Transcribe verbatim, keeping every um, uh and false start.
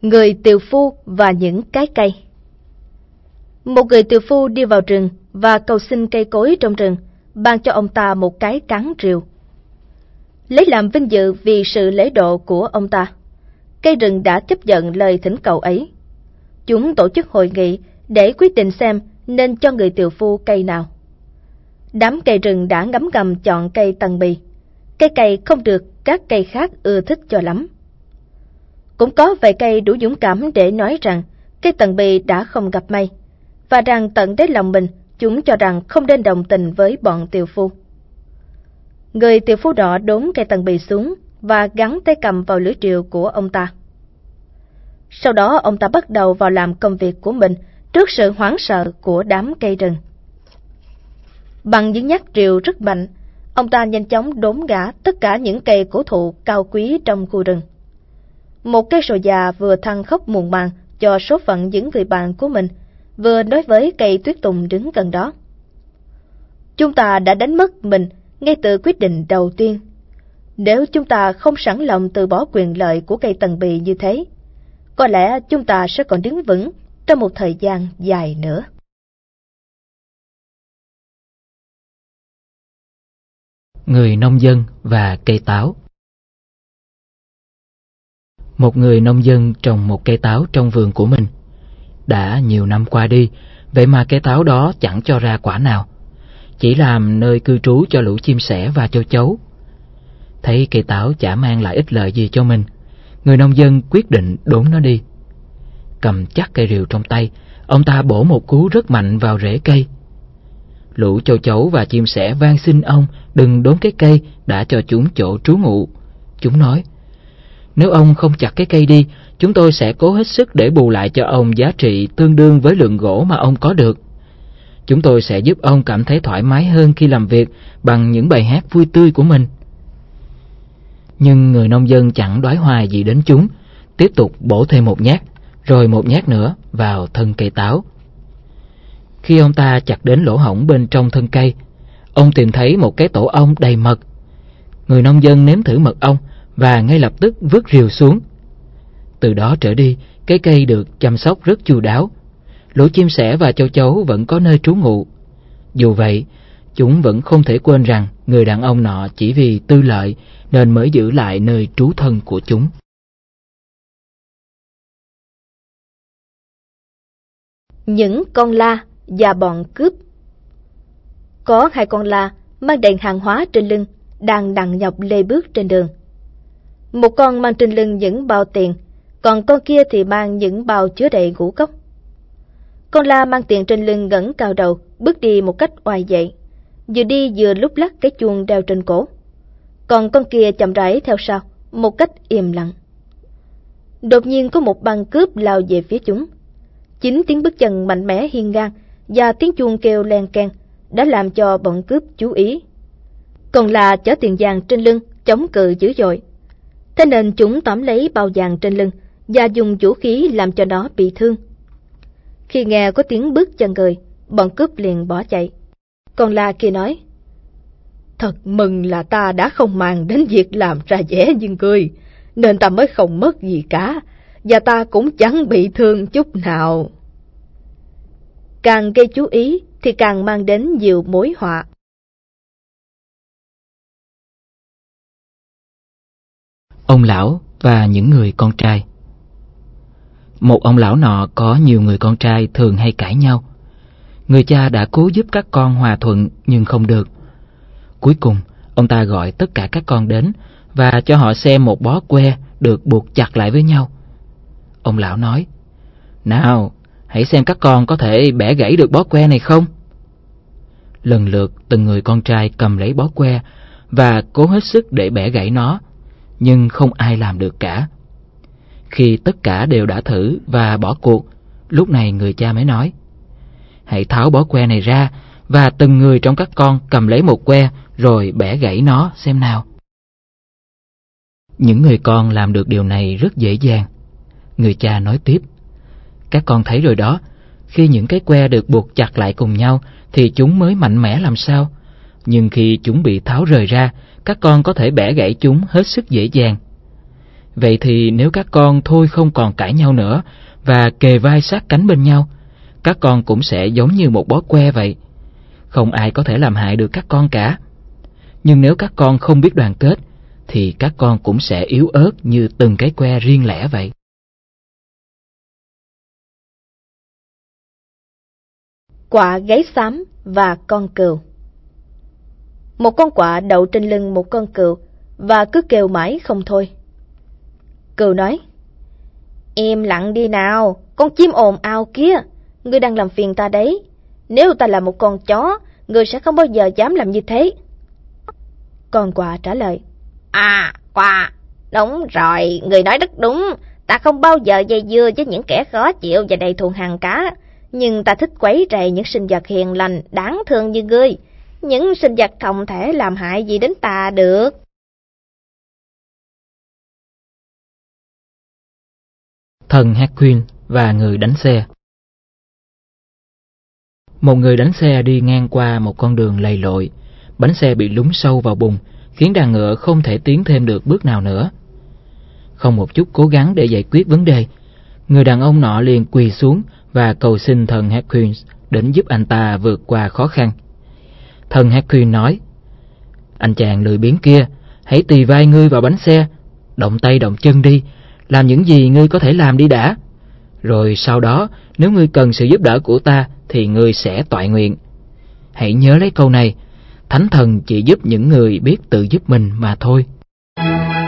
Người tiều phu và những cái cây. Một người tiều phu đi vào rừng và cầu xin cây cối trong rừng ban cho ông ta một cái cán rìu, lấy làm vinh dự vì sự lễ độ của ông ta. Cây rừng đã chấp nhận lời thỉnh cầu ấy. Chúng tổ chức hội nghị để quyết định xem nên cho người tiều phu cây nào. Đám cây rừng đã ngấm ngầm chọn cây tầng bì. Cây cày không được các cây khác ưa thích cho lắm. Cũng có vài cây đủ dũng cảm để nói rằng cây tầng bì đã không gặp may, và rằng tận đáy lòng mình chúng cho rằng không nên đồng tình với bọn tiều phu. Người tiều phu đỏ đốn cây tầng bì xuống và gắn tay cầm vào lưỡi rìu của ông ta. Sau đó ông ta bắt đầu vào làm công việc của mình trước sự hoảng sợ của đám cây rừng. Bằng những nhát rìu rất mạnh, ông ta nhanh chóng đốn ngã tất cả những cây cổ thụ cao quý trong khu rừng. Một cây sồi già vừa than khóc muộn màng cho số phận những người bạn của mình, vừa nói với cây tuyết tùng đứng gần đó: "Chúng ta đã đánh mất mình ngay từ quyết định đầu tiên. Nếu chúng ta không sẵn lòng từ bỏ quyền lợi của cây tầng bì như thế, có lẽ chúng ta sẽ còn đứng vững trong một thời gian dài nữa." Người nông dân và cây táo. Một người nông dân trồng một cây táo trong vườn của mình. Đã nhiều năm qua đi, vậy mà cây táo đó chẳng cho ra quả nào, chỉ làm nơi cư trú cho lũ chim sẻ và châu chấu. Thấy cây táo chả mang lại ích lợi gì cho mình, người nông dân quyết định đốn nó đi. Cầm chắc cây rìu trong tay, ông ta bổ một cú rất mạnh vào rễ cây. Lũ châu chấu và chim sẻ van xin ông đừng đốn cái cây đã cho chúng chỗ trú ngụ. Chúng nói: "Nếu ông không chặt cái cây đi, chúng tôi sẽ cố hết sức để bù lại cho ông giá trị tương đương với lượng gỗ mà ông có được. Chúng tôi sẽ giúp ông cảm thấy thoải mái hơn khi làm việc bằng những bài hát vui tươi của mình." Nhưng người nông dân chẳng đoái hoài gì đến chúng, tiếp tục bổ thêm một nhát, rồi một nhát nữa vào thân cây táo. Khi ông ta chặt đến lỗ hổng bên trong thân cây, ông tìm thấy một cái tổ ong đầy mật. Người nông dân nếm thử mật ong và ngay lập tức vứt rìu xuống. Từ đó trở đi, cái cây được chăm sóc rất chu đáo. Lũ chim sẻ và châu chấu vẫn có nơi trú ngụ. Dù vậy, chúng vẫn không thể quên rằng người đàn ông nọ chỉ vì tư lợi nên mới giữ lại nơi trú thân của chúng. Những con la và bọn cướp. Có hai con la mang đầy hàng hóa trên lưng đang nặng nhọc lê bước trên đường. Một con mang trên lưng những bao tiền, còn con kia thì mang những bao chứa đầy ngũ cốc. Con la mang tiền trên lưng ngẩng cao đầu, bước đi một cách oai vệ, vừa đi vừa lúc lắc cái chuông đeo trên cổ. Còn con kia chậm rãi theo sau, một cách im lặng. Đột nhiên có một băng cướp lao về phía chúng. Chính tiếng bước chân mạnh mẽ hiên ngang và tiếng chuông kêu len keng đã làm cho bọn cướp chú ý. Còn là chở tiền vàng trên lưng chống cự dữ dội, thế nên chúng tóm lấy bao vàng trên lưng và dùng vũ khí làm cho nó bị thương. Khi nghe có tiếng bước chân người, bọn cướp liền bỏ chạy. Còn là kia nói: "Thật mừng là ta đã không màng đến việc làm ra vẻ như ngươi, nên ta mới không mất gì cả, và ta cũng chẳng bị thương chút nào." Càng gây chú ý thì càng mang đến nhiều mối họa. Ông lão và những người con trai. Một ông lão nọ có nhiều người con trai thường hay cãi nhau. Người cha đã cố giúp các con hòa thuận nhưng không được. Cuối cùng, ông ta gọi tất cả các con đến và cho họ xem một bó que được buộc chặt lại với nhau. Ông lão nói: "Nào, hãy xem các con có thể bẻ gãy được bó que này không?" Lần lượt từng người con trai cầm lấy bó que và cố hết sức để bẻ gãy nó, nhưng không ai làm được cả. Khi tất cả đều đã thử và bỏ cuộc, lúc này người cha mới nói: "Hãy tháo bó que này ra và từng người trong các con cầm lấy một que rồi bẻ gãy nó xem nào." Những người con làm được điều này rất dễ dàng. Người cha nói tiếp: "Các con thấy rồi đó, khi những cái que được buộc chặt lại cùng nhau thì chúng mới mạnh mẽ làm sao. Nhưng khi chúng bị tháo rời ra, các con có thể bẻ gãy chúng hết sức dễ dàng. Vậy thì nếu các con thôi không còn cãi nhau nữa và kề vai sát cánh bên nhau, các con cũng sẽ giống như một bó que vậy. Không ai có thể làm hại được các con cả. Nhưng nếu các con không biết đoàn kết, thì các con cũng sẽ yếu ớt như từng cái que riêng lẻ vậy. Quạ gáy xám và con cừu. Một con quạ đậu trên lưng một con cừu và cứ kêu mãi không thôi. Cừu nói: "Im lặng đi nào, con chim ồn ào kia, ngươi đang làm phiền ta đấy. Nếu ta là một con chó, ngươi sẽ không bao giờ dám làm như thế." Con quạ trả lời: "À, quạ, đúng rồi, ngươi nói rất đúng. Ta không bao giờ dây dưa với những kẻ khó chịu và đầy thù hằn cả. Nhưng ta thích quấy rầy những sinh vật hiền lành, đáng thương như ngươi. Những sinh vật không thể làm hại gì đến ta được." Thần Hakuin và người đánh xe. Một người đánh xe đi ngang qua một con đường lầy lội. Bánh xe bị lún sâu vào bùn, khiến đàn ngựa không thể tiến thêm được bước nào nữa. Không một chút cố gắng để giải quyết vấn đề, người đàn ông nọ liền quỳ xuống và cầu xin thần Hakuin đến giúp anh ta vượt qua khó khăn. Thần Hakuin nói: "Anh chàng lười biếng kia, hãy tì vai ngươi vào bánh xe, động tay động chân đi, làm những gì ngươi có thể làm đi đã. Rồi sau đó, nếu ngươi cần sự giúp đỡ của ta thì ngươi sẽ toại nguyện. Hãy nhớ lấy câu này, thánh thần chỉ giúp những người biết tự giúp mình mà thôi."